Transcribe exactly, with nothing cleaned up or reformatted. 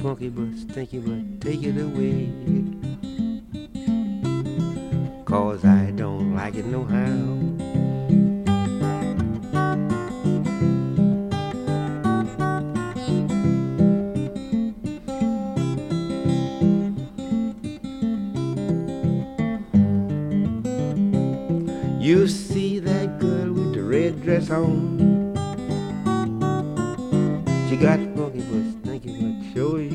funky but stinky, but take it away. 'Cause I don't like it no how. You see that girl with the red dress on? She got funky but stinky, but sure